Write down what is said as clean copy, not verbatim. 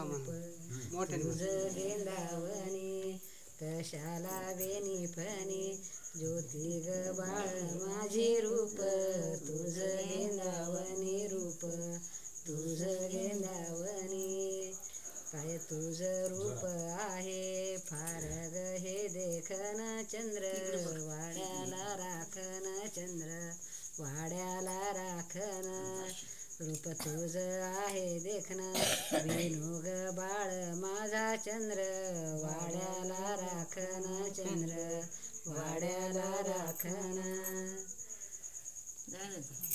तुझ गेंदावणी कशाला बेनी फणी ज्योती ग बाळ माझी रूप तुझ गेंदावणी रूप तुझ गेंदावणी काय तुझ रूप आहे फार ग हे देखन चंद्र वाड्याला राखन चंद्र वाड्याला राखन रूप तुझ आहे देखन बिनू ग बाळ माझा चंद्र वाड्याला राखन चंद्र वाड्याला राखन.